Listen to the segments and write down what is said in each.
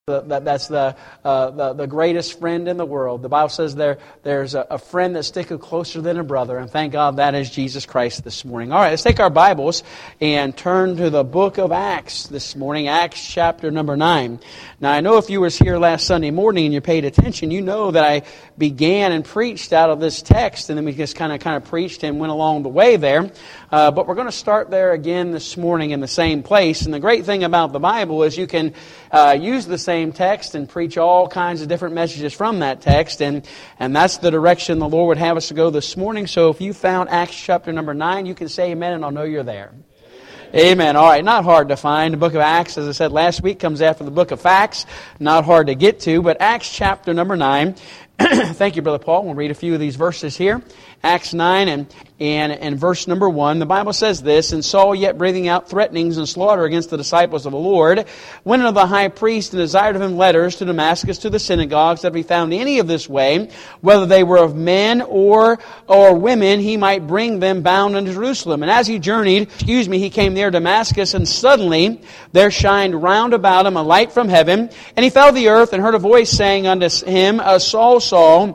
That's the greatest friend in the world. The Bible says there's a friend that sticketh closer than a brother, and thank God that is Jesus Christ this morning. All right, let's take our Bibles and turn to the book of Acts this morning, Acts chapter number 9. Now, I know if you was here last Sunday morning and you paid attention, you know that I began and preached out of this text, and then we just kind of preached and went along the way there. But we're going to start there again this morning in the same place. And the great thing about the Bible is you can use the same text and preach all kinds of different messages from that text. And that's the direction the Lord would have us to go this morning. So if you found Acts chapter number 9, you can say amen and I'll know you're there. Amen. All right, not hard to find. The book of Acts, as I said last week, comes after the book of Acts. Not hard to get to, but Acts chapter number 9. Thank you, Brother Paul. We'll read a few of these verses here. Acts 9 and verse number 1. The Bible says this, "And Saul, yet breathing out threatenings and slaughter against the disciples of the Lord, went unto the high priest and desired of him letters to Damascus to the synagogues, that if he found any of this way, whether they were of men or women, he might bring them bound unto Jerusalem. And as he journeyed, he came near Damascus, and suddenly there shined round about him a light from heaven. And he fell to the earth and heard a voice saying unto him, Saul, Saul,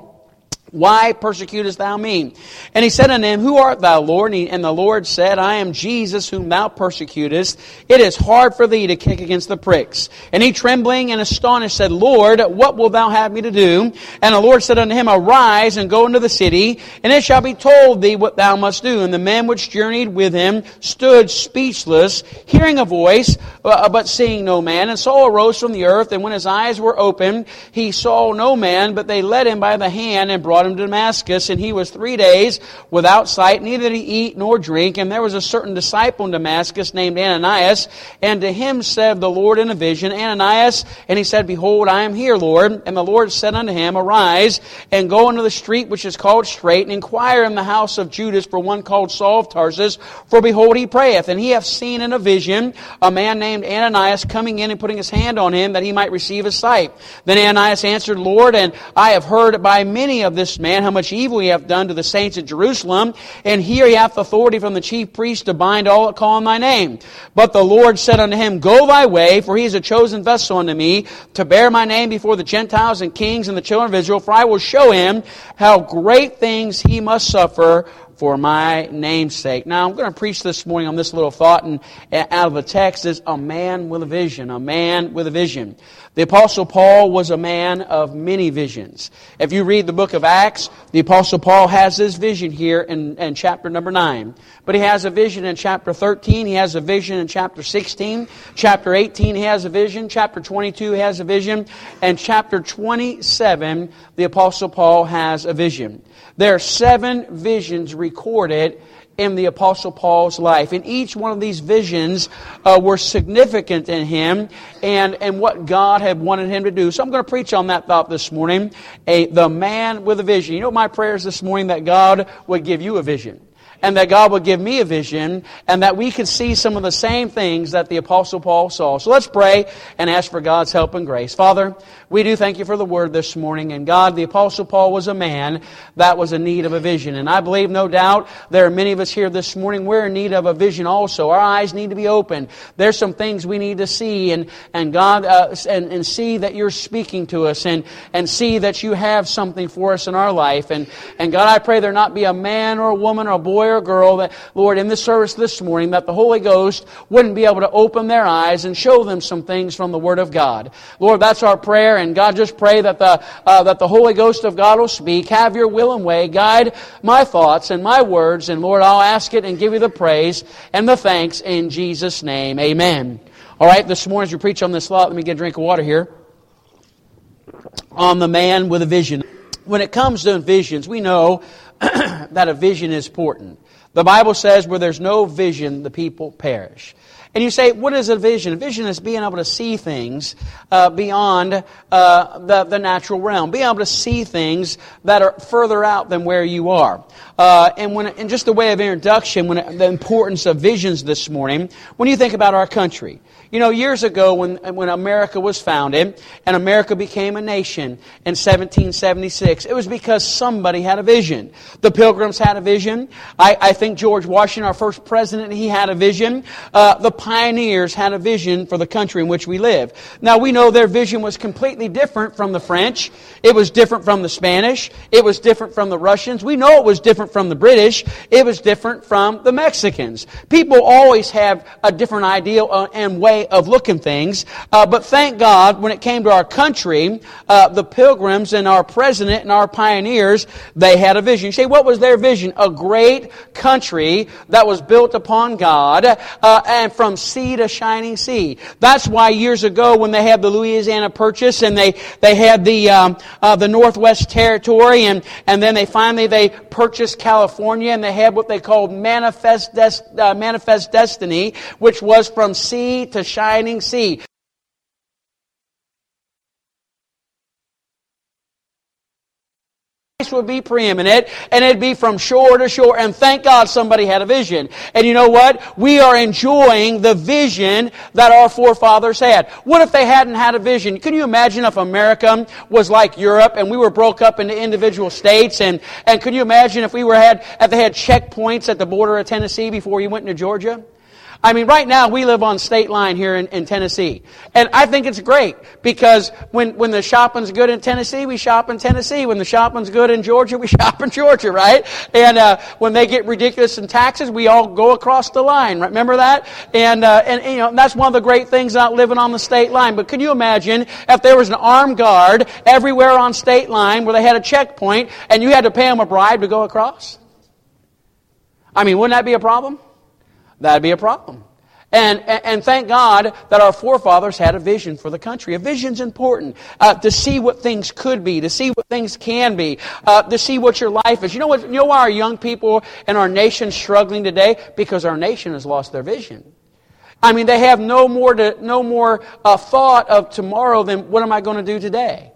why persecutest thou me? And he said unto him, Who art thou, Lord? And the Lord said, I am Jesus whom thou persecutest. It is hard for thee to kick against the pricks. And he, trembling and astonished, said, Lord, what wilt thou have me to do? And the Lord said unto him, Arise and go into the city, and it shall be told thee what thou must do. And the men which journeyed with him stood speechless, hearing a voice, but seeing no man. And Saul arose from the earth, and when his eyes were opened, he saw no man, but they led him by the hand and brought him to Damascus. And he was 3 days without sight, neither did he eat nor drink. And there was a certain disciple in Damascus named Ananias, and to him said the Lord in a vision, Ananias. And he said, Behold, I am here, Lord. And the Lord said unto him, Arise, and go into the street which is called Straight, and inquire in the house of Judas for one called Saul of Tarsus, for behold, he prayeth. And he hath seen in a vision a man named Ananias coming in and putting his hand on him, that he might receive his sight. Then Ananias answered, Lord, and I have heard by many of this man how much evil he hath done to the saints at Jerusalem, and here he hath authority from the chief priest to bind all that call on thy name. But the Lord said unto him, Go thy way, for he is a chosen vessel unto me, to bear my name before the Gentiles and kings and the children of Israel, for I will show him how great things he must suffer for my name's sake. Now, I'm going to preach this morning on this little thought, and out of the text is a man with a vision. A man with a vision. The Apostle Paul was a man of many visions. If you read the book of Acts, the Apostle Paul has this vision here in chapter number 9. But he has a vision in chapter 13. He has a vision in chapter 16. Chapter 18, he has a vision. Chapter 22, he has a vision. And chapter 27, the Apostle Paul has a vision. There are 7 visions recorded in the Apostle Paul's life. And each one of these visions were significant in him and what God had wanted him to do. So I'm going to preach on that thought this morning. The man with a vision. You know, my prayer is this morning that God would give you a vision. And that God would give me a vision, and that we could see some of the same things that the Apostle Paul saw. So let's pray and ask for God's help and grace. Father, we do thank you for the Word this morning. And God, the Apostle Paul was a man that was in need of a vision. And I believe, no doubt, there are many of us here this morning, we're in need of a vision also. Our eyes need to be opened. There's some things we need to see, and God, and see that you're speaking to us, and see that you have something for us in our life. And God, I pray there not be a man or a woman or a boy or a girl that, Lord, in this service this morning, that the Holy Ghost wouldn't be able to open their eyes and show them some things from the Word of God. Lord, that's our prayer, and God, just pray that the Holy Ghost of God will speak. Have your will and way. Guide my thoughts and my words, and Lord, I'll ask it and give you the praise and the thanks in Jesus' name. Amen. All right, this morning as we preach on this thought, let me get a drink of water here. On the man with a vision. When it comes to visions, we know that a vision is important. The Bible says where there's no vision, the people perish. And you say, what is a vision? A vision is being able to see things beyond the natural realm. Being able to see things that are further out than where you are. And just a way of introduction, the importance of visions this morning, when you think about our country. You know, years ago when America was founded and America became a nation in 1776, it was because somebody had a vision. The Pilgrims had a vision. I think George Washington, our first president, he had a vision. The pioneers had a vision for the country in which we live. Now, we know their vision was completely different from the French. It was different from the Spanish. It was different from the Russians. We know it was different from the British. It was different from the Mexicans. People always have a different idea and way of looking things. But thank God, when it came to our country, the Pilgrims and our president and our pioneers, they had a vision. You say, what was their vision? A great country that was built upon God and from sea to shining sea. That's why years ago when they had the Louisiana Purchase and they had the Northwest Territory and then they purchased California and they had what they called Manifest Destiny, which was from sea to shining sea. Would be preeminent, and it'd be from shore to shore, and thank God somebody had a vision. And you know what? We are enjoying the vision that our forefathers had. What if they hadn't had a vision? Can you imagine if America was like Europe and we were broke up into individual states? And can you imagine if they had checkpoints at the border of Tennessee before you went into Georgia? I mean, right now we live on state line here in Tennessee. And I think it's great because when the shopping's good in Tennessee, we shop in Tennessee. When the shopping's good in Georgia, we shop in Georgia, right? And when they get ridiculous in taxes, we all go across the line. Remember that? And you know, that's one of the great things about living on the state line. But can you imagine if there was an armed guard everywhere on state line where they had a checkpoint and you had to pay them a bribe to go across? I mean, wouldn't that be a problem? That'd be a problem. And thank God that our forefathers had a vision for the country. A vision's important to see what things could be, to see what things can be, to see what your life is. You know what? You know why our young people and our nation's struggling today? Because our nation has lost their vision. I mean, they have no more thought of tomorrow than what am I going to do today?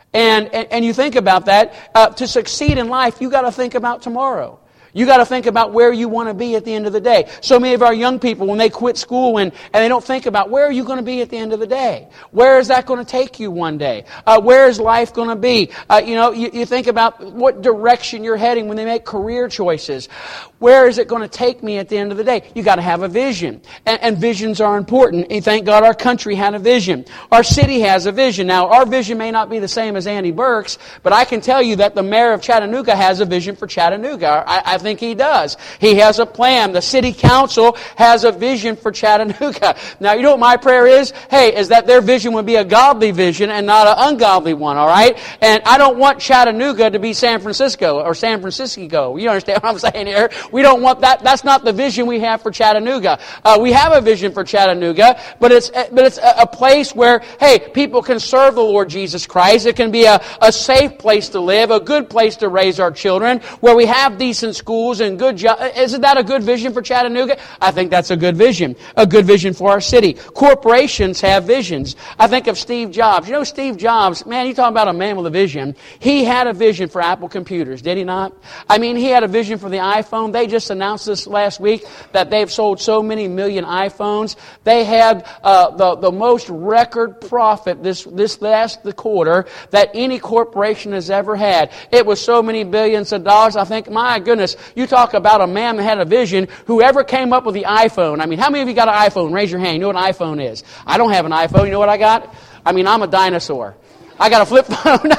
And you think about that. To succeed in life, you got to think about tomorrow. You got to think about where you want to be at the end of the day. So many of our young people, when they quit school and they don't think about where are you going to be at the end of the day? Where is that going to take you one day? Where is life going to be? You think about what direction you're heading when they make career choices. Where is it going to take me at the end of the day? You got to have a vision. And visions are important. And thank God our country had a vision. Our city has a vision. Now, our vision may not be the same as Andy Burke's, but I can tell you that the mayor of Chattanooga has a vision for Chattanooga. I think he does. He has a plan. The city council has a vision for Chattanooga. Now, you know what my prayer is? Hey, is that their vision would be a godly vision and not an ungodly one, all right? And I don't want Chattanooga to be San Francisco or San Francisco. You understand what I'm saying here? We don't want that. That's not the vision we have for Chattanooga. We have a vision for Chattanooga, but it's a place where, hey, people can serve the Lord Jesus Christ. It can be a safe place to live, a good place to raise our children, where we have decent schools and good jobs. Isn't that a good vision for Chattanooga? I think that's a good vision for our city. Corporations have visions. I think of Steve Jobs. You know, Steve Jobs, man, you talk about a man with a vision. He had a vision for Apple computers, did he not? I mean, he had a vision for the iPhone. They just announced this last week that they've sold so many million iPhones. They had the most record profit this last quarter that any corporation has ever had. It was so many billions of dollars. I think, my goodness, you talk about a man that had a vision. Whoever came up with the iPhone. I mean, how many of you got an iPhone? Raise your hand. You know what an iPhone is? I don't have an iPhone. You know what I got? I mean, I'm a dinosaur. I got a flip phone.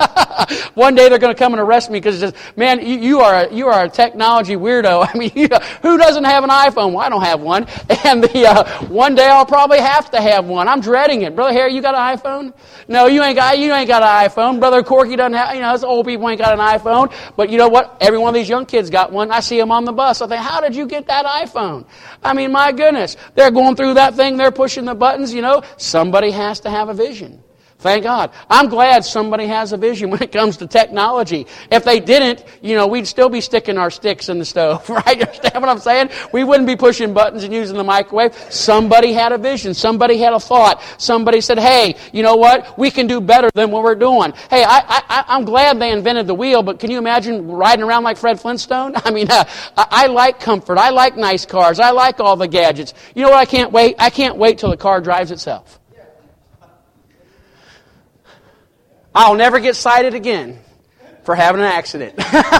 One day they're going to come and arrest me because it's just, man, you are a technology weirdo. I mean, who doesn't have an iPhone? Well, I don't have one. And one day I'll probably have to have one. I'm dreading it. Brother Harry, you got an iPhone? No, you ain't got an iPhone. Brother Corky doesn't have. Us old people ain't got an iPhone. But you know what? Every one of these young kids got one. I see them on the bus. I think, how did you get that iPhone? I mean, my goodness, they're going through that thing. They're pushing the buttons. You know, somebody has to have a vision. Thank God. I'm glad somebody has a vision when it comes to technology. If they didn't, we'd still be sticking our sticks in the stove, right? You understand what I'm saying? We wouldn't be pushing buttons and using the microwave. Somebody had a vision. Somebody had a thought. Somebody said, hey, you know what? We can do better than what we're doing. Hey, I'm glad they invented the wheel, but can you imagine riding around like Fred Flintstone? I mean, I like comfort. I like nice cars. I like all the gadgets. You know what? I can't wait. I can't wait till the car drives itself. I'll never get cited again for having an accident.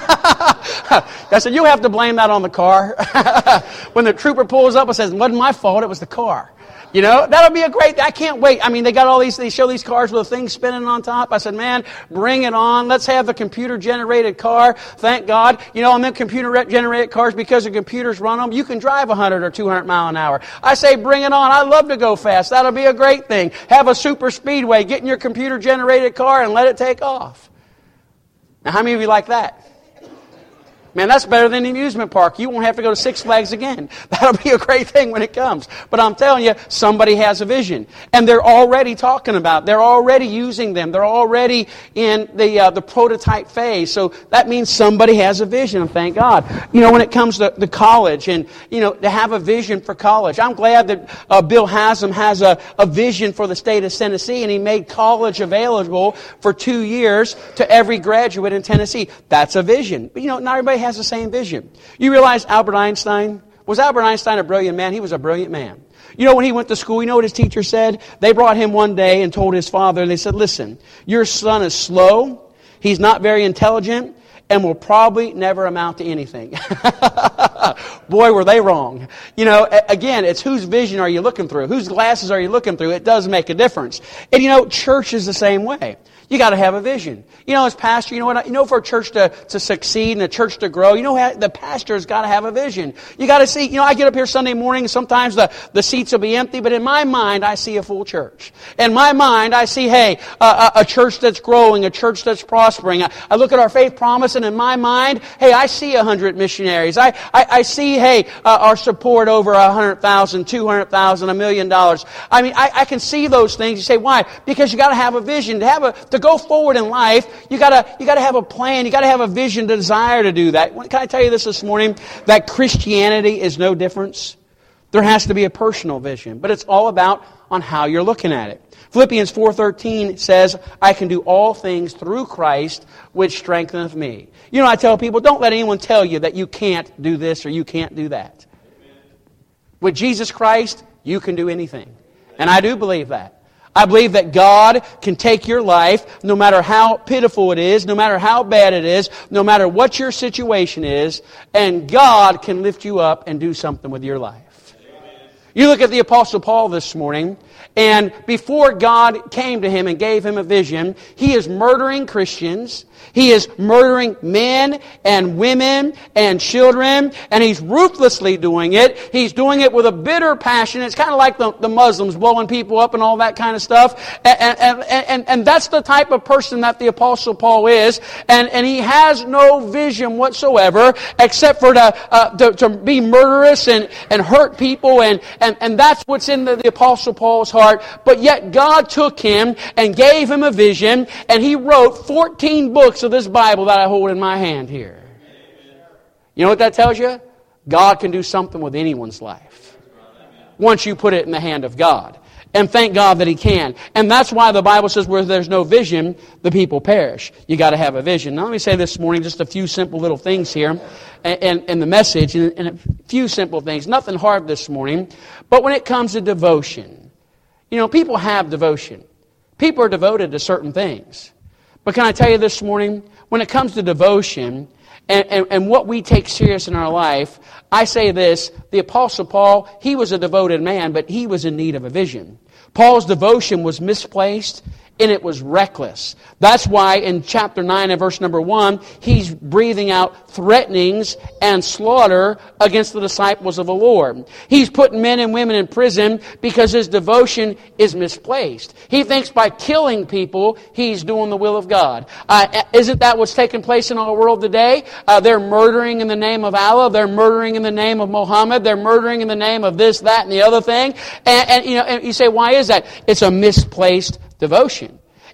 I said, you'll have to blame that on the car. When the trooper pulls up and says, it wasn't my fault, it was the car. That'll be a great, I can't wait. I mean, they show these cars with a thing spinning on top. I said, man, bring it on. Let's have the computer-generated car. Thank God. On them computer-generated cars, because the computers run them, you can drive 100 or 200 mile an hour. I say, bring it on. I love to go fast. That'll be a great thing. Have a super speedway. Get in your computer-generated car and let it take off. Now, how many of you like that? Man, that's better than the amusement park. You won't have to go to Six Flags again. That'll be a great thing when it comes. But I'm telling you, somebody has a vision. And they're already talking about it. They're already using them. They're already in the prototype phase. So that means somebody has a vision, and thank God. When it comes to the college and, to have a vision for college. I'm glad that Bill Haslam has a vision for the state of Tennessee, and he made college available for 2 years to every graduate in Tennessee. That's a vision. But, not everybody has the same vision. You realize Albert Einstein? Was Albert Einstein a brilliant man? He was a brilliant man. When he went to school, what his teacher said? They brought him one day and told his father, and they said, listen, your son is slow, he's not very intelligent, and will probably never amount to anything. Boy, were they wrong. Again, it's whose vision are you looking through? Whose glasses are you looking through? It does make a difference. And church is the same way. You got to have a vision. As pastor, for a church to succeed and a church to grow, the pastor's got to have a vision. You got to see, I get up here Sunday morning, sometimes the seats will be empty, but in my mind, I see a full church. In my mind, I see, hey, a church that's growing, a church that's prospering. I look at our faith promise, and in my mind, hey, I see 100 missionaries. I see, hey, our support over 100,000, 200,000, $1 million. I mean, I can see those things. You say, why? Because you got to have a vision. To go forward in life, you gotta have a plan. You gotta have a vision, to desire to do that. Can I tell you this morning? That Christianity is no difference. There has to be a personal vision, but it's all about on how you're looking at it. Philippians 4:13 says, I can do all things through Christ, which strengtheneth me. I tell people, don't let anyone tell you that you can't do this or you can't do that. With Jesus Christ, you can do anything. And I do believe that. I believe that God can take your life, no matter how pitiful it is, no matter how bad it is, no matter what your situation is, and God can lift you up and do something with your life. You look at the Apostle Paul this morning, and before God came to him and gave him a vision, he is murdering Christians. He is murdering men and women and children, and he's ruthlessly doing it. He's doing it with a bitter passion. It's kind of like the Muslims blowing people up and all that kind of stuff. And that's the type of person that the Apostle Paul is. And he has no vision whatsoever except for to be murderous and hurt people. And that's what's in the Apostle Paul's heart. But yet God took him and gave him a vision, and he wrote 14 books of this Bible that I hold in my hand here. You know what that tells you? God can do something with anyone's life once you put it in the hand of God. And thank God that He can. And that's why the Bible says where there's no vision, the people perish. You got to have a vision. Now let me say this morning just a few simple little things here and the message, and a few simple things. Nothing hard this morning. But when it comes to devotion, people have devotion. People are devoted to certain things. But can I tell you this morning, when it comes to devotion and what we take serious in our life, I say this, the Apostle Paul, he was a devoted man, but he was in need of a vision. Paul's devotion was misplaced, and it was reckless. That's why in chapter 9 and verse number 1, he's breathing out threatenings and slaughter against the disciples of the Lord. He's putting men and women in prison because his devotion is misplaced. He thinks by killing people, he's doing the will of God. Isn't that what's taking place in our world today? They're murdering in the name of Allah. They're murdering in the name of Muhammad. They're murdering in the name of this, that, and the other thing. And you say, why is that? It's a misplaced devotion.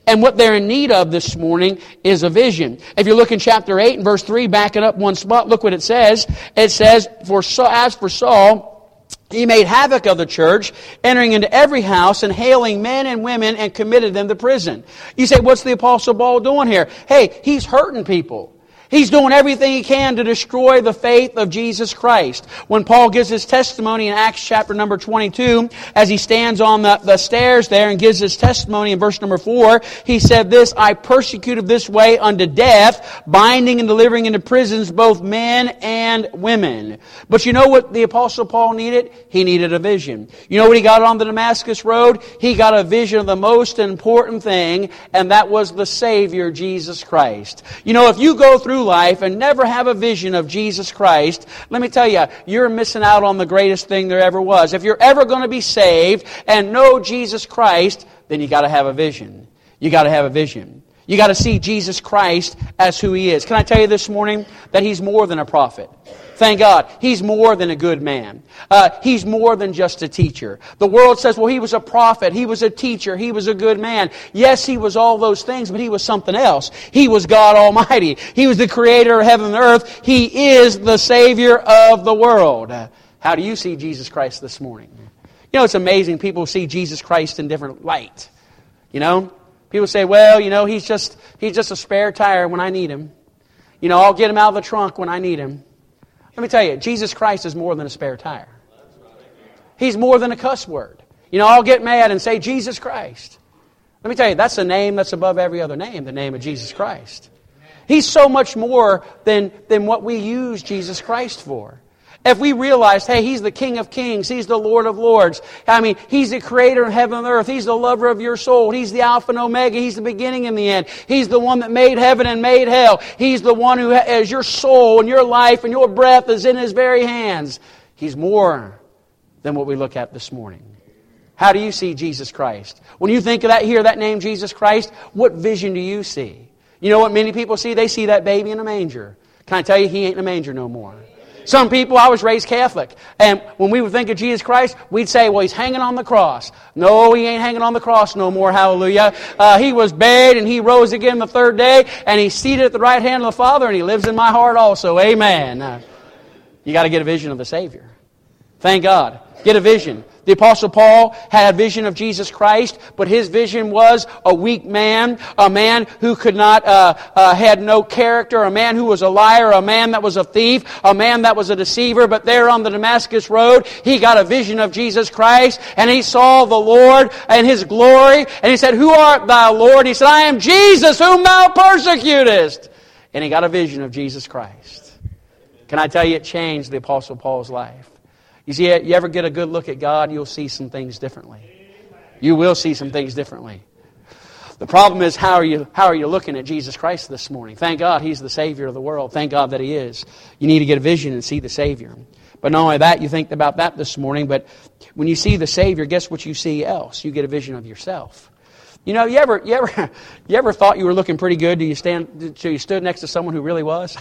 And what they're in need of this morning is a vision. If you look in chapter 8 and verse 3, backing up one spot, look what it says. It says, as for Saul, he made havoc of the church, entering into every house and hailing men and women and committed them to prison. You say, what's the Apostle Paul doing here? Hey, he's hurting people. He's doing everything he can to destroy the faith of Jesus Christ. When Paul gives his testimony in Acts chapter number 22, as he stands on the stairs there and gives his testimony in verse number 4, he said this, I persecuted this way unto death, binding and delivering into prisons both men and women. But you know what the Apostle Paul needed? He needed a vision. You know what he got on the Damascus Road? He got a vision of the most important thing, and that was the Savior, Jesus Christ. You know, if you go through life and never have a vision of Jesus Christ, let me tell you, you're missing out on the greatest thing there ever was. If you're ever going to be saved and know Jesus Christ, then you got to have a vision. You got to have a vision. You got to see Jesus Christ as who He is. Can I tell you this morning that He's more than a prophet? Thank God. He's more than a good man. He's more than just a teacher. The world says, well, he was a prophet. He was a teacher. He was a good man. Yes, he was all those things, but he was something else. He was God Almighty. He was the creator of heaven and earth. He is the Savior of the world. How do you see Jesus Christ this morning? You know, it's amazing. People see Jesus Christ in different light. You know? People say, well, you know, he's just a spare tire when I need Him. You know, I'll get Him out of the trunk when I need Him. Let me tell you, Jesus Christ is more than a spare tire. He's more than a cuss word. You know, I'll get mad and say, Jesus Christ. Let me tell you, that's a name that's above every other name, the name of Jesus Christ. He's so much more than what we use Jesus Christ for. If we realized, hey, He's the King of Kings, He's the Lord of Lords. I mean, He's the creator of heaven and earth. He's the lover of your soul. He's the Alpha and Omega. He's the beginning and the end. He's the one that made heaven and made hell. He's the one who has your soul and your life and your breath is in His very hands. He's more than what we look at this morning. How do you see Jesus Christ? When you think of that, hear that name Jesus Christ, what vision do you see? You know what many people see? They see that baby in a manger. Can I tell you, He ain't in a manger no more. Some people, I was raised Catholic, and when we would think of Jesus Christ, we'd say, well, He's hanging on the cross. No, He ain't hanging on the cross no more, hallelujah. He was buried, and He rose again the third day, and He's seated at the right hand of the Father, and He lives in my heart also, amen. You got to get a vision of the Savior. Thank God. Get a vision. The Apostle Paul had a vision of Jesus Christ, but his vision was a weak man, a man who could not, had no character, a man who was a liar, a man that was a thief, a man that was a deceiver. But there on the Damascus Road, he got a vision of Jesus Christ, and he saw the Lord and His glory, and he said, who art thou, Lord? He said, I am Jesus whom thou persecutest. And he got a vision of Jesus Christ. Can I tell you, it changed the Apostle Paul's life. You see, you ever get a good look at God, you'll see some things differently. You will see some things differently. The problem is, how are you looking at Jesus Christ this morning? Thank God He's the Savior of the world. Thank God that He is. You need to get a vision and see the Savior. But not only that, you think about that this morning, but when you see the Savior, guess what you see else? You get a vision of yourself. You know, you ever thought you were looking till you stood next to someone who really was?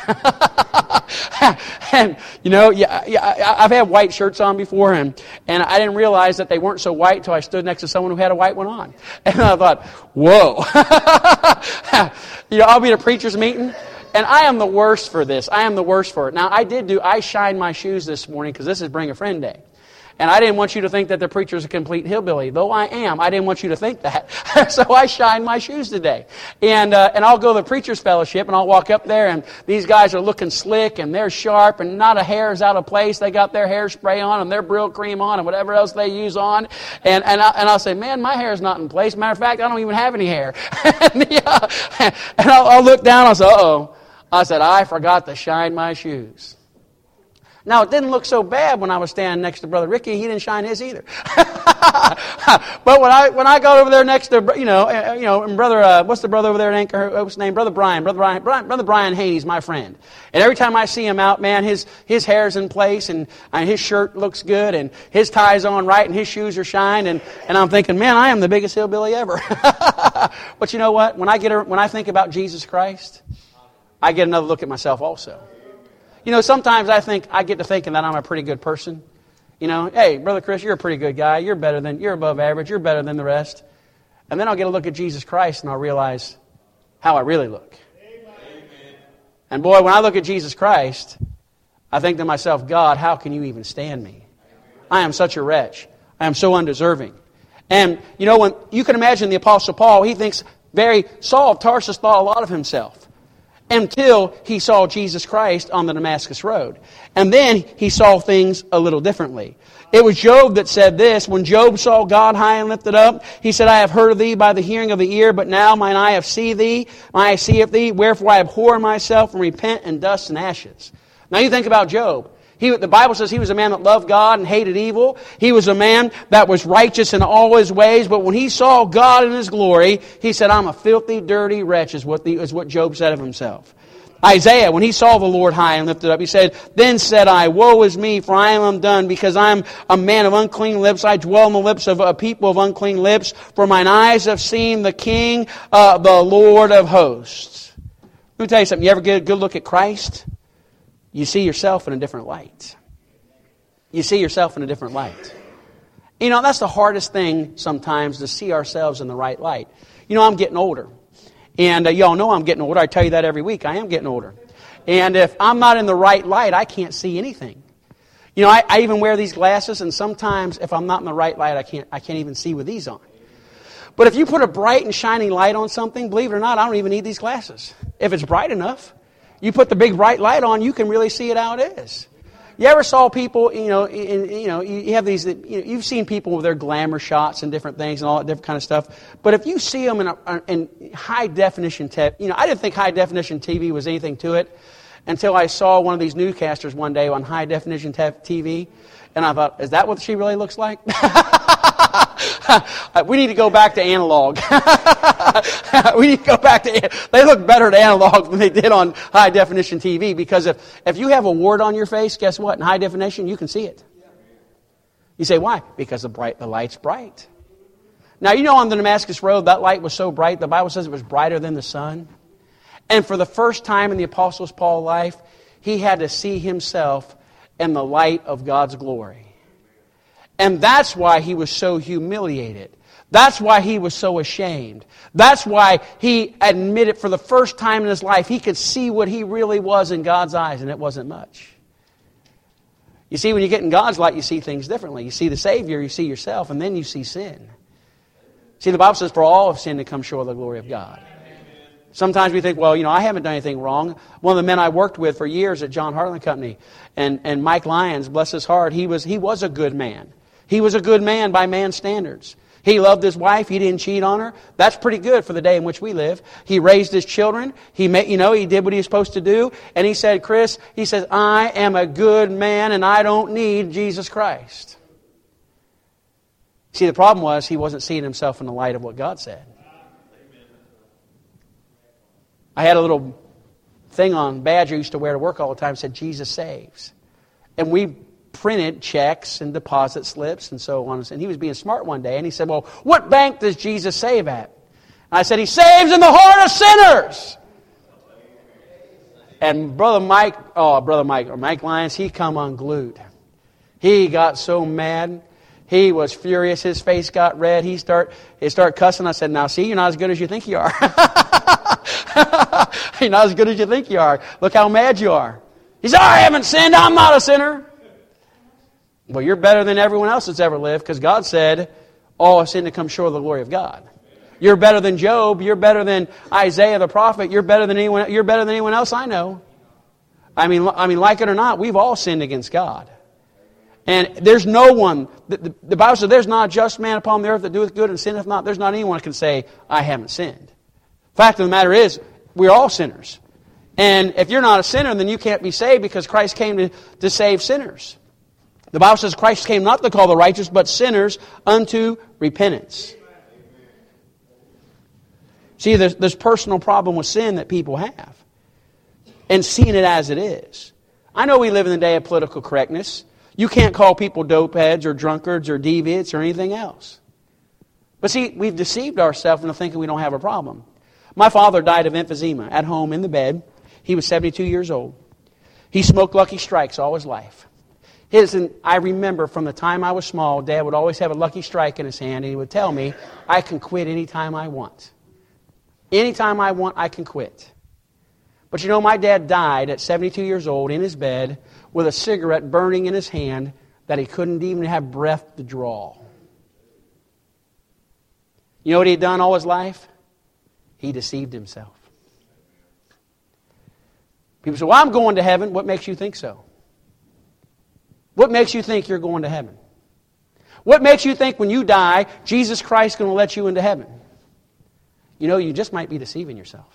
And, you know, I've had white shirts on before, and I didn't realize that they weren't so white until I stood next to someone who had a white one on. And I thought, whoa. You know, I'll be at a preacher's meeting, and I am the worst for this. I am the worst for it. Now, I shined my shoes this morning because this is Bring a Friend Day. And I didn't want you to think that the preacher's a complete hillbilly. Though I am, I didn't want you to think that. So I shined my shoes today. And I'll go to the preacher's fellowship, and I'll walk up there, and these guys are looking slick, and they're sharp, and not a hair is out of place. They got their hairspray on, and their Brill cream on, and whatever else they use on. And I'll say, man, my hair's not in place. Matter of fact, I don't even have any hair. And I'll look down, I'll say, uh-oh. I said, I forgot to shine my shoes. Now, it didn't look so bad when I was standing next to Brother Ricky. He didn't shine his either. But when I got over there next to, and Brother, what's the brother over there in Anchor? What's his name? Brother Brian. Brother Brian Haney's my friend. And every time I see him out, man, his hair's in place, and his shirt looks good, and his tie's on right, and his shoes are shined, and I'm thinking, man, I am the biggest hillbilly ever. But you know what? When I think about Jesus Christ, I get another look at myself also. You know, sometimes I get to thinking that I'm a pretty good person. You know, hey, Brother Chris, you're a pretty good guy. You're above average. You're better than the rest. And then I'll get a look at Jesus Christ and I'll realize how I really look. And boy, when I look at Jesus Christ, I think to myself, God, how can you even stand me? I am such a wretch. I am so undeserving. And, you know, when you can imagine the Apostle Paul, he thinks Saul of Tarsus thought a lot of himself until he saw Jesus Christ on the Damascus Road. And then he saw things a little differently. It was Job that said this. When Job saw God high and lifted up, he said, I have heard of thee by the hearing of the ear, but now mine eye have seen thee, my eye seeth thee, wherefore I abhor myself and repent in dust and ashes. Now you think about Job. The Bible says he was a man that loved God and hated evil. He was a man that was righteous in all his ways. But when he saw God in His glory, he said, I'm a filthy, dirty wretch, is what Job said of himself. Isaiah, when he saw the Lord high and lifted up, he said, Then said I, Woe is me, for I am undone, because I am a man of unclean lips. I dwell in the lips of a people of unclean lips. For mine eyes have seen the King, the Lord of hosts. Let me tell you something. You ever get a good look at Christ? You see yourself in a different light. You see yourself in a different light. You know, that's the hardest thing sometimes, to see ourselves in the right light. You know, I'm getting older. And y'all know I'm getting older. I tell you that every week. I am getting older. And if I'm not in the right light, I can't see anything. You know, I even wear these glasses, and sometimes if I'm not in the right light, I can't even see with these on. But if you put a bright and shining light on something, believe it or not, I don't even need these glasses. If it's bright enough. You put the big bright light on, you can really see it how it is. You ever saw people, you have these, you've seen people with their glamour shots and different things and all that different kind of stuff. But if you see them in high definition, I didn't think high definition TV was anything to it until I saw one of these newscasters one day on high definition TV. And I thought, is that what she really looks like? We need to go back to analog. We need to go back to... They look better at analog than they did on high definition TV, because if you have a wart on your face, guess what? In high definition, you can see it. You say, why? Because the light's bright. Now, you know, on the Damascus Road, that light was so bright, the Bible says it was brighter than the sun. And for the first time in the Apostle Paul's life, he had to see himself in the light of God's glory. And that's why he was so humiliated. That's why he was so ashamed. That's why he admitted for the first time in his life he could see what he really was in God's eyes, and it wasn't much. You see, when you get in God's light, you see things differently. You see the Savior, you see yourself, and then you see sin. See, the Bible says, for all have sinned to come short of the glory of God. Sometimes we think, well, I haven't done anything wrong. One of the men I worked with for years at John Harlan Company, and Mike Lyons, bless his heart, he was a good man. He was a good man by man's standards. He loved his wife. He didn't cheat on her. That's pretty good for the day in which we live. He raised his children. He did what he was supposed to do. And he said, Chris, he says, I am a good man and I don't need Jesus Christ. See, the problem was he wasn't seeing himself in the light of what God said. I had a little thing on badge I used to wear to work all the time that said, Jesus saves. And we printed checks and deposit slips and so on. And he was being smart one day, and he said, well, what bank does Jesus save at? And I said, He saves in the heart of sinners. And Mike Lyons, he come unglued. He got so mad. He was furious. His face got red. He started cussing. I said, now see, you're not as good as you think you are. You're not as good as you think you are. Look how mad you are. He said, I haven't sinned. I'm not a sinner. Well, you're better than everyone else that's ever lived, because God said, all have sinned to come short of the glory of God. You're better than Job. You're better than Isaiah the prophet. You're better than anyone else I know. I mean, like it or not, we've all sinned against God. And there's no one, the Bible says, there's not a just man upon the earth that doeth good and sinneth not. There's not anyone that can say, I haven't sinned. Fact of the matter is, we're all sinners. And if you're not a sinner, then you can't be saved, because Christ came to save sinners. The Bible says Christ came not to call the righteous, but sinners unto repentance. See, there's this personal problem with sin that people have, and seeing it as it is. I know we live in the day of political correctness. You can't call people dopeheads or drunkards or deviants or anything else. But see, we've deceived ourselves into thinking we don't have a problem. My father died of emphysema at home in the bed. He was 72 years old. He smoked Lucky Strikes all his life. I remember from the time I was small, Dad would always have a Lucky Strike in his hand, and he would tell me, I can quit anytime I want. Anytime I want, I can quit. But you know, my dad died at 72 years old in his bed with a cigarette burning in his hand that he couldn't even have breath to draw. You know what he'd done all his life? He deceived himself. People say, well, I'm going to heaven. What makes you think so? What makes you think you're going to heaven? What makes you think when you die, Jesus Christ is going to let you into heaven? You know, you just might be deceiving yourself.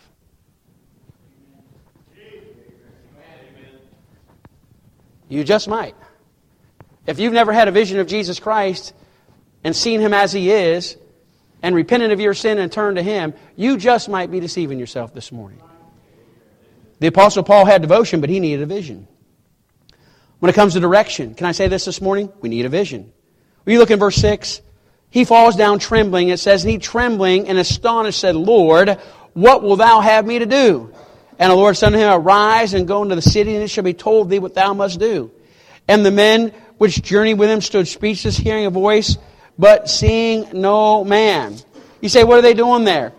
You just might. If you've never had a vision of Jesus Christ and seen Him as He is and repented of your sin and turned to Him, you just might be deceiving yourself this morning. The Apostle Paul had devotion, but he needed a vision. When it comes to direction, can I say this morning? We need a vision. When you look in verse 6, he falls down trembling. It says, and he trembling and astonished said, Lord, what wilt thou have me to do? And the Lord said unto him, Arise and go into the city, and it shall be told thee what thou must do. And the men which journeyed with him stood speechless, hearing a voice, but seeing no man. You say, what are they doing there?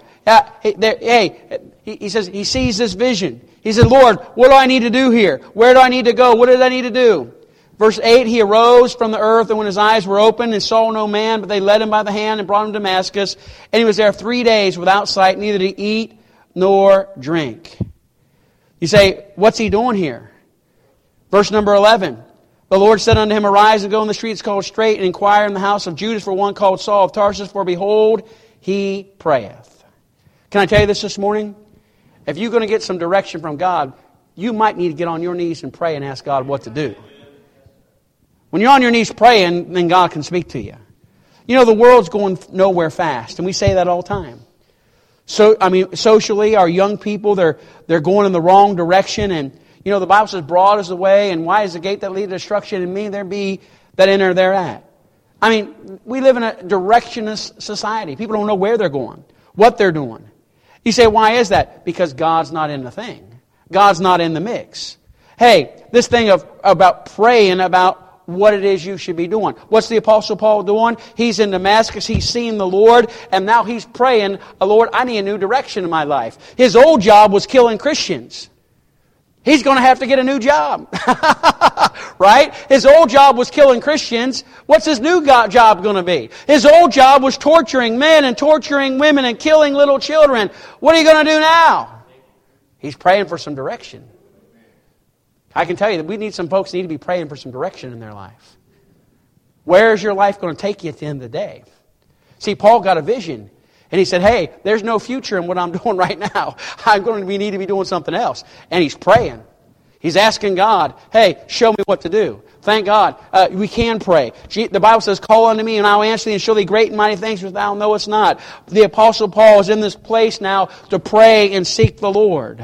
He says, he sees this vision. He said, Lord, what do I need to do here? Where do I need to go? What did I need to do? Verse 8, he arose from the earth, and when his eyes were opened, and saw no man, but they led him by the hand and brought him to Damascus. And he was there 3 days without sight, neither to eat nor drink. You say, what's he doing here? Verse number 11. The Lord said unto him, Arise and go in the streets called Straight, and inquire in the house of Judas for one called Saul of Tarsus, for behold, he prayeth. Can I tell you this morning? If you're going to get some direction from God, you might need to get on your knees and pray and ask God what to do. When you're on your knees praying, then God can speak to you. You know, the world's going nowhere fast, and we say that all the time. So, socially, our young people, they're going in the wrong direction, and you know, the Bible says, broad is the way, and wide is the gate that leads to destruction, and many there be that enter thereat. I mean, we live in a directionless society. People don't know where they're going, what they're doing. You say, why is that? Because God's not in the thing. God's not in the mix. Hey, this thing about praying about what it is you should be doing. What's the Apostle Paul doing? He's in Damascus. He's seen the Lord. And now he's praying, Lord, I need a new direction in my life. His old job was killing Christians. He's going to have to get a new job. Right? His old job was killing Christians. What's his new job going to be? His old job was torturing men and torturing women and killing little children. What are you going to do now? He's praying for some direction. I can tell you that we need some folks need to be praying for some direction in their life. Where is your life going to take you at the end of the day? See, Paul got a vision. And he said, hey, there's no future in what I'm doing right now. We need to be doing something else. And he's praying. He's asking God, hey, show me what to do. Thank God, we can pray. The Bible says, call unto me and I'll answer thee and show thee great and mighty things which thou knowest not. The Apostle Paul is in this place now to pray and seek the Lord.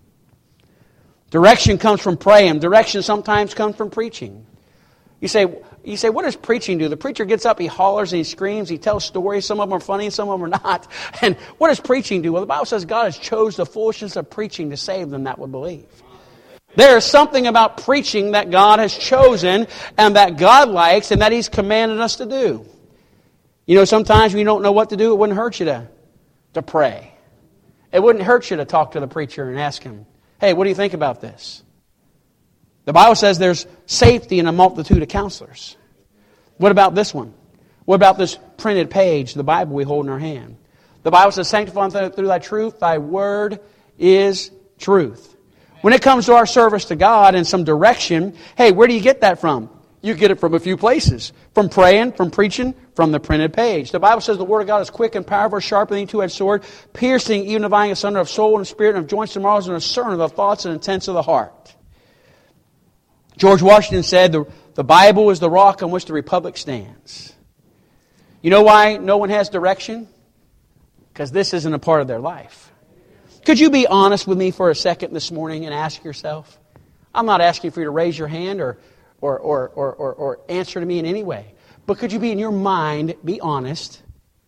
Direction comes from praying. Direction sometimes comes from preaching. You say, what does preaching do? The preacher gets up, he hollers and he screams, he tells stories. Some of them are funny and some of them are not. And what does preaching do? Well, the Bible says God has chose the foolishness of preaching to save them that would believe. There is something about preaching that God has chosen and that God likes and that He's commanded us to do. You know, sometimes when you don't know what to do, it wouldn't hurt you to pray. It wouldn't hurt you to talk to the preacher and ask him, hey, what do you think about this? The Bible says there's safety in a multitude of counselors. What about this one? What about this printed page, the Bible we hold in our hand? The Bible says, sanctify them through thy truth, thy word is truth. When it comes to our service to God and some direction, hey, where do you get that from? You get it from a few places. From praying, from preaching, from the printed page. The Bible says the Word of God is quick and powerful, sharper than any two-edged sword, piercing, even dividing asunder of soul and spirit, and of joints and marrows, and a discerner of the thoughts and intents of the heart. George Washington said, the Bible is the rock on which the Republic stands. You know why no one has direction? Because this isn't a part of their life. Could you be honest with me for a second this morning and ask yourself? I'm not asking for you to raise your hand or answer to me in any way. But could you be in your mind, be honest,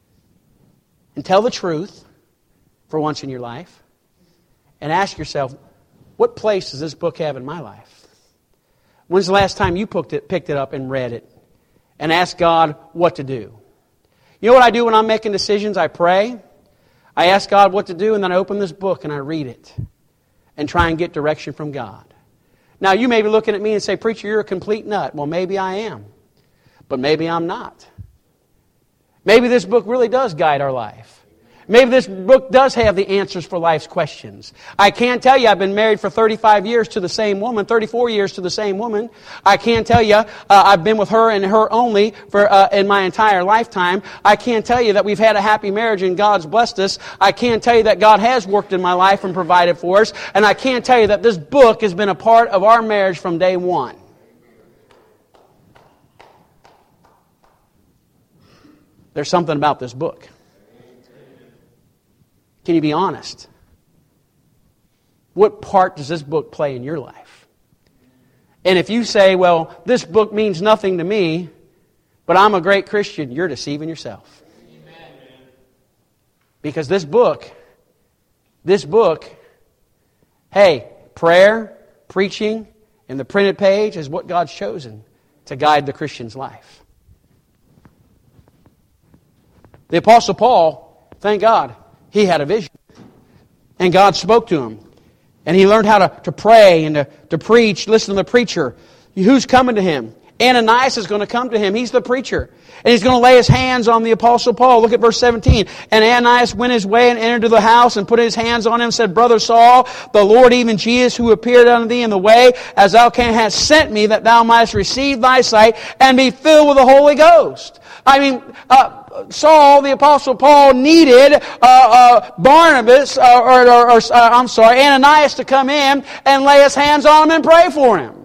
and tell the truth for once in your life? And ask yourself, what place does this book have in my life? When's the last time you picked it up and read it and asked God what to do? You know what I do when I'm making decisions? I pray. I ask God what to do, and then I open this book and I read it and try and get direction from God. Now, you may be looking at me and say, "Preacher, you're a complete nut." Well, maybe I am. But maybe I'm not. Maybe this book really does guide our life. Maybe this book does have the answers for life's questions. I can tell you I've been married for 35 years to the same woman, 34 years to the same woman. I can tell you I've been with her and her only for in my entire lifetime. I can tell you that we've had a happy marriage and God's blessed us. I can tell you that God has worked in my life and provided for us. And I can tell you that this book has been a part of our marriage from day one. There's something about this book. Can you be honest? What part does this book play in your life? And if you say, "Well, this book means nothing to me, but I'm a great Christian," you're deceiving yourself. Amen. Because this book, hey, prayer, preaching, and the printed page is what God's chosen to guide the Christian's life. The Apostle Paul, thank God, he had a vision. And God spoke to him. And he learned how to pray and to preach, listen to the preacher. Who's coming to him? Ananias is going to come to him. He's the preacher. And he's going to lay his hands on the Apostle Paul. Look at verse 17. And Ananias went his way and entered the house and put his hands on him and said, "Brother Saul, the Lord even Jesus, who appeared unto thee in the way, as thou hast sent me, that thou mightest receive thy sight and be filled with the Holy Ghost." I mean, Saul, the Apostle Paul, needed Ananias to come in and lay his hands on him and pray for him.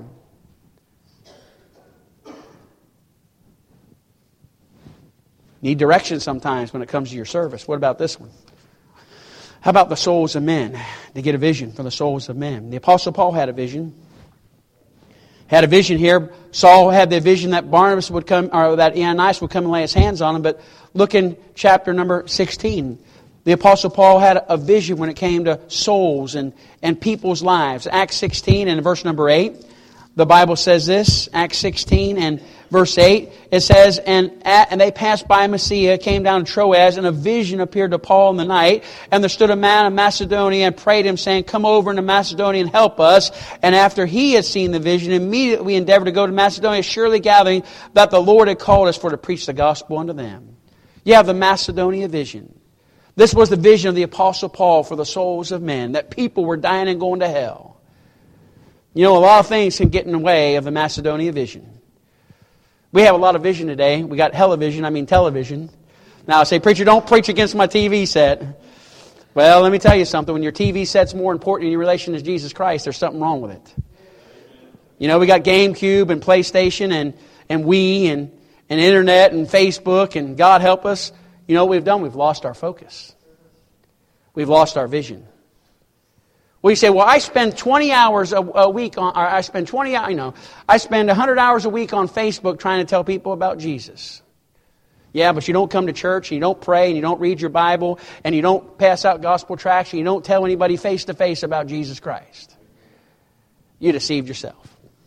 Need direction sometimes when it comes to your service. What about this one? How about the souls of men? To get a vision for the souls of men. The Apostle Paul had a vision. Had a vision here. Saul had the vision that Barnabas would come, or that Ananias would come and lay his hands on him. But look in chapter number 16. The Apostle Paul had a vision when it came to souls and people's lives. Acts 16 and verse number 8. The Bible says this, Acts 16 and verse 8. It says, and they passed by Mysia, came down to Troas, and a vision appeared to Paul in the night. And there stood a man of Macedonia and prayed him, saying, "Come over into Macedonia and help us." And after he had seen the vision, immediately we endeavored to go to Macedonia, surely gathering that the Lord had called us for to preach the gospel unto them. You have the Macedonia vision. This was the vision of the Apostle Paul for the souls of men, that people were dying and going to hell. You know, a lot of things can get in the way of the Macedonia vision. We have a lot of vision today. We got television. Now I say, "Preacher, don't preach against my TV set." Well, let me tell you something. When your TV set's more important in your relation to Jesus Christ, there's something wrong with it. You know, we got GameCube and PlayStation and Wii and Internet and Facebook, and God help us. You know what we've done? We've lost our focus. We've lost our vision. Well, you say, "Well, I spend 20 hours a week on, or I spend 100 hours a week on Facebook trying to tell people about Jesus." Yeah, but you don't come to church, and you don't pray, and you don't read your Bible, and you don't pass out gospel tracts, and you don't tell anybody face to face about Jesus Christ. You deceived yourself.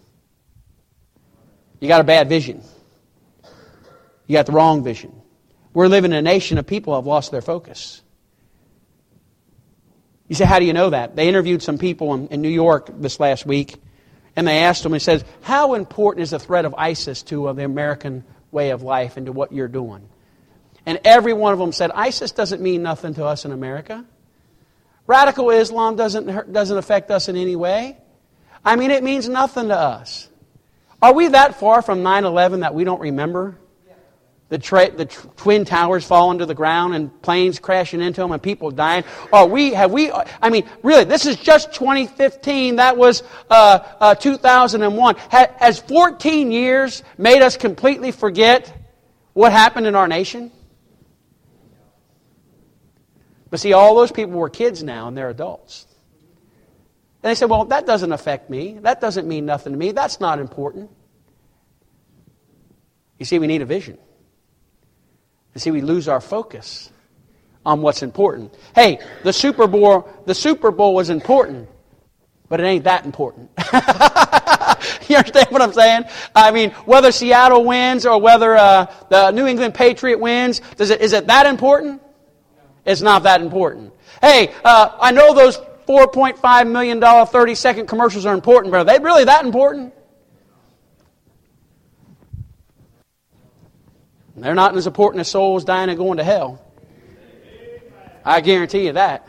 You got a bad vision. You got the wrong vision. We're living in a nation of people who have lost their focus. You say, "How do you know that?" They interviewed some people in New York this last week, and they asked them, and said, "How important is the threat of ISIS to the American way of life and to what you're doing?" And every one of them said, "ISIS doesn't mean nothing to us in America. Radical Islam doesn't affect us in any way. I mean, it means nothing to us." Are we that far from 9/11 that we don't remember the Twin Towers falling to the ground and planes crashing into them and people dying? I mean, really, this is just 2015. That was 2001. Has 14 years made us completely forget what happened in our nation? But see, all those people were kids now and they're adults. And they said, "Well, that doesn't affect me. That doesn't mean nothing to me. That's not important." You see, we need a vision. You see, we lose our focus on what's important. Hey, the Super Bowl was important. But it ain't that important. You understand what I'm saying? I mean, whether Seattle wins or whether the New England Patriot wins, is it that important? It's not that important. Hey, I know those $4.5 million 30-second commercials are important, but are they really that important? They're not as important as souls dying and going to hell. I guarantee you that.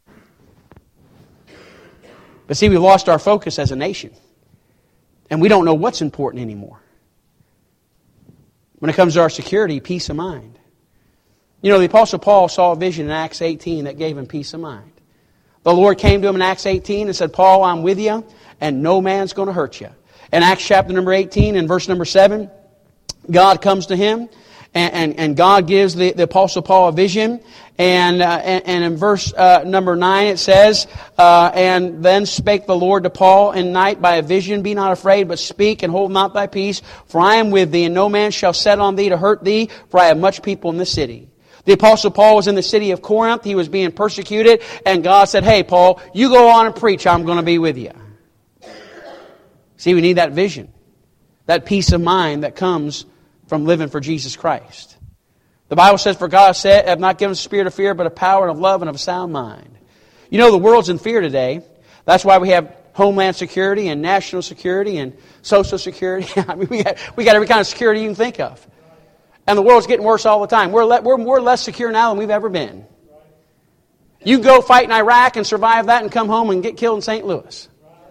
But see, we lost our focus as a nation. And we don't know what's important anymore. When it comes to our security, peace of mind. You know, the Apostle Paul saw a vision in Acts 18 that gave him peace of mind. The Lord came to him in Acts 18 and said, Paul, I'm with you, and no man's going to hurt you. In Acts chapter number 18 and verse number 7, God comes to him, and God gives the Apostle Paul a vision. And in verse number 9 it says, And then spake the Lord to Paul in night by a vision, Be not afraid, but speak, and hold not thy peace, for I am with thee, and no man shall set on thee to hurt thee, for I have much people in the city. The Apostle Paul was in the city of Corinth. He was being persecuted, and God said, Hey, Paul, you go on and preach. I'm going to be with you. See, we need that vision, that peace of mind that comes from living for Jesus Christ. The Bible says, For God said, have not given us a spirit of fear, but of power and of love and of a sound mind. You know, the world's in fear today. That's why we have Homeland Security and National Security and Social Security. I mean, we got every kind of security you can think of. And the world's getting worse all the time. We're more less secure now than we've ever been. You go fight in Iraq and survive that and come home and get killed in St. Louis.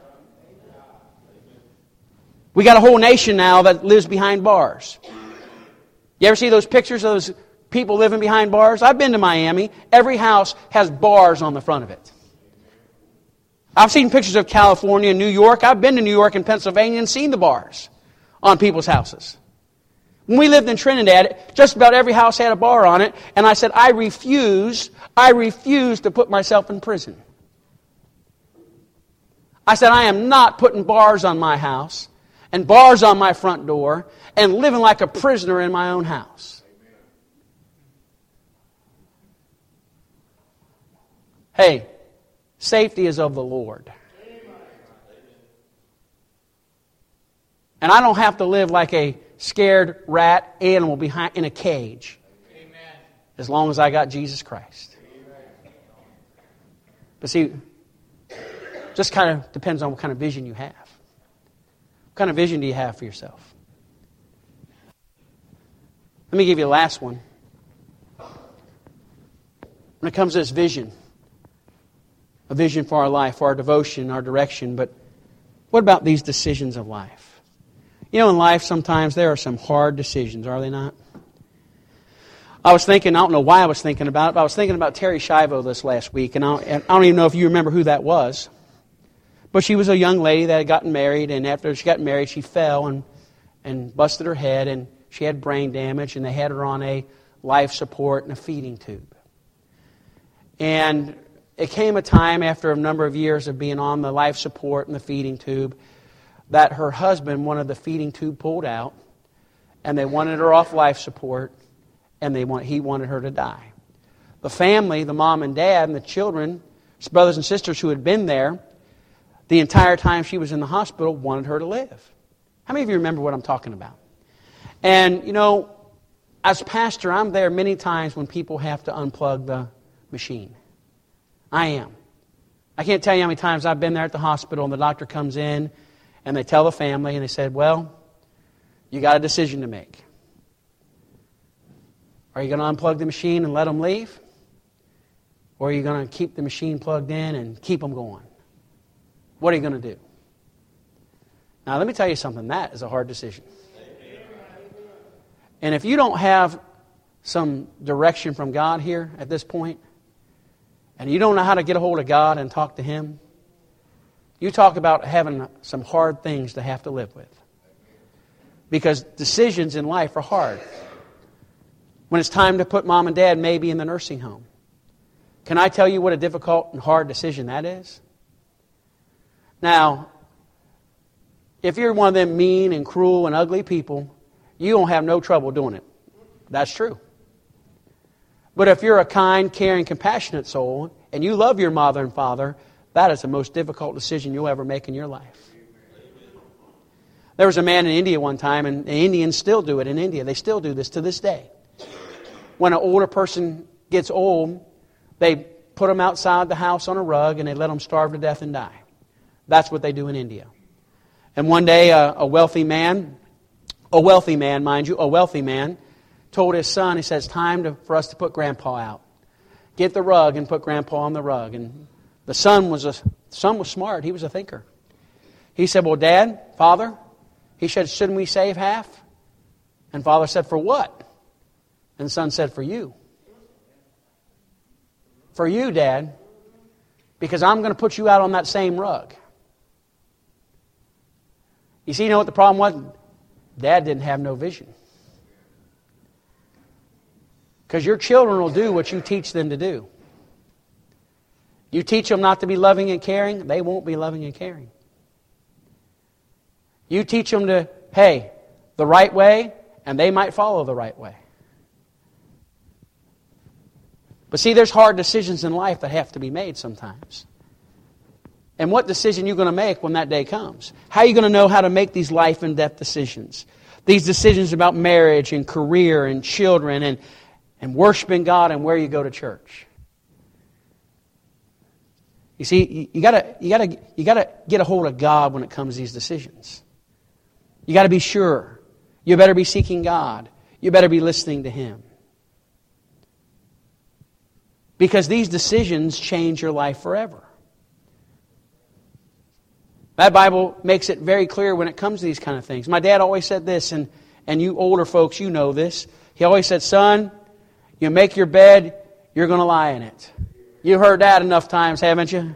We got a whole nation now that lives behind bars. You ever see those pictures of those people living behind bars? I've been to Miami. Every house has bars on the front of it. I've seen pictures of California and New York. I've been to New York and Pennsylvania and seen the bars on people's houses. When we lived in Trinidad, just about every house had a bar on it, and I said, I refuse to put myself in prison. I said, I am not putting bars on my house and bars on my front door and living like a prisoner in my own house. Hey, safety is of the Lord. And I don't have to live like a scared rat animal behind in a cage. Amen. As long as I got Jesus Christ. Amen. But see, just kind of depends on what kind of vision you have. What kind of vision do you have for yourself? Let me give you the last one. When it comes to this vision, a vision for our life, for our devotion, our direction, but what about these decisions of life? You know, in life, sometimes there are some hard decisions, are they not? I was thinking, I don't know why I was thinking about it, but I was thinking about Terri Schiavo this last week, and I don't even know if you remember who that was. But she was a young lady that had gotten married, and after she got married, she fell and busted her head, and she had brain damage, and they had her on a life support and a feeding tube. And it came a time after a number of years of being on the life support and the feeding tube that her husband wanted the feeding tube pulled out, and they wanted her off life support, and he wanted her to die. The family, the mom and dad and the children, his brothers and sisters who had been there the entire time she was in the hospital, wanted her to live. How many of you remember what I'm talking about? And, you know, as pastor, I'm there many times when people have to unplug the machine. I am. I can't tell you how many times I've been there at the hospital and the doctor comes in and they tell the family and they said, well, you got a decision to make. Are you going to unplug the machine and let them leave? Or are you going to keep the machine plugged in and keep them going? What are you going to do? Now, let me tell you something. That is a hard decision. And if you don't have some direction from God here at this point, and you don't know how to get a hold of God and talk to Him, you talk about having some hard things to have to live with. Because decisions in life are hard. When it's time to put mom and dad maybe in the nursing home, can I tell you what a difficult and hard decision that is? Now, if you're one of them mean and cruel and ugly people, you don't have no trouble doing it. That's true. But if you're a kind, caring, compassionate soul, and you love your mother and father, That is the most difficult decision you'll ever make in your life. There was a man in India one time, and the Indians still do it in India. They still do this to this day. When an older person gets old, they put them outside the house on a rug and they let them starve to death and die. That's what they do in India. And one day a wealthy man, mind you, told his son, he said, it's time for us to put Grandpa out. Get the rug and put Grandpa on the rug. And the son was smart. He was a thinker. He said, well, Dad, Father, he said, shouldn't we save half? And Father said, for what? And the son said, for you. For you, Dad, because I'm going to put you out on that same rug. You see, you know what the problem was? Dad didn't have no vision. Because your children will do what you teach them to do. You teach them not to be loving and caring, they won't be loving and caring. You teach them to, hey, the right way, and they might follow the right way. But see, there's hard decisions in life that have to be made sometimes. And what decision are you going to make when that day comes? How are you going to know how to make these life and death decisions? These decisions about marriage and career and children and worshiping God and where you go to church. You see, you gotta get a hold of God when it comes to these decisions. You got to be sure. You better be seeking God. You better be listening to Him. Because these decisions change your life forever. That Bible makes it very clear when it comes to these kind of things. My dad always said this, and you older folks, you know this. He always said, son, you make your bed, you're going to lie in it. You've heard that enough times, haven't you?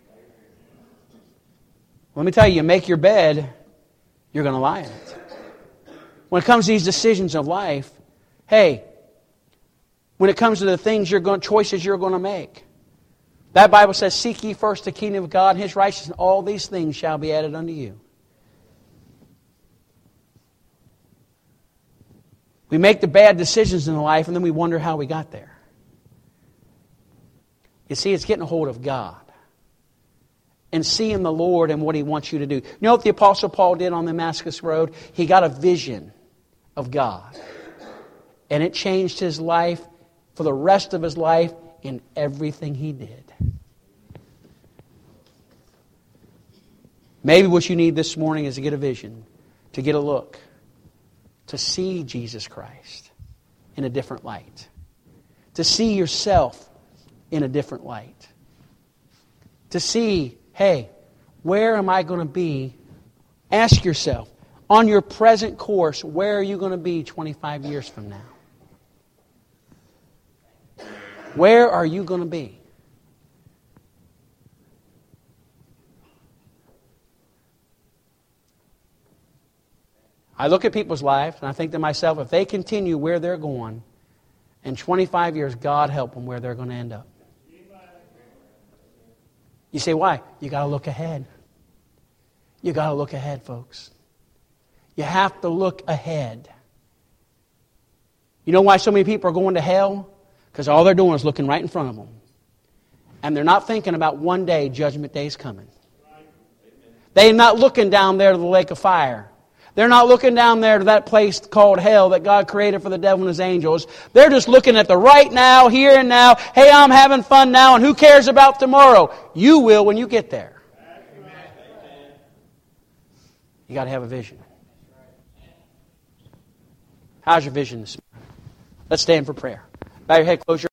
Let me tell you, you make your bed, you're going to lie in it. When it comes to these decisions of life, hey, when it comes to the things choices you're going to make, that Bible says, seek ye first the kingdom of God and His righteousness, and all these things shall be added unto you. We make the bad decisions in life and then we wonder how we got there. You see, it's getting a hold of God and seeing the Lord and what He wants you to do. You know what the Apostle Paul did on the Damascus Road? He got a vision of God. And it changed his life for the rest of his life in everything he did. Maybe what you need this morning is to get a vision, to get a look, to see Jesus Christ in a different light, to see yourself in a different light, to see, hey, where am I going to be? Ask yourself, on your present course, where are you going to be 25 years from now? Where are you going to be? I look at people's lives and I think to myself, if they continue where they're going, in 25 years, God help them where they're going to end up. You say, why? You got to look ahead. You got to look ahead, folks. You have to look ahead. You know why so many people are going to hell? Because all they're doing is looking right in front of them. And they're not thinking about one day Judgment Day is coming. They're not looking down there to the lake of fire. They're not looking down there to that place called hell that God created for the devil and his angels. They're just looking at the right now, here and now. Hey, I'm having fun now, and who cares about tomorrow? You will when you get there. You got to have a vision. How's your vision this morning? Let's stand for prayer. Bow your head, close your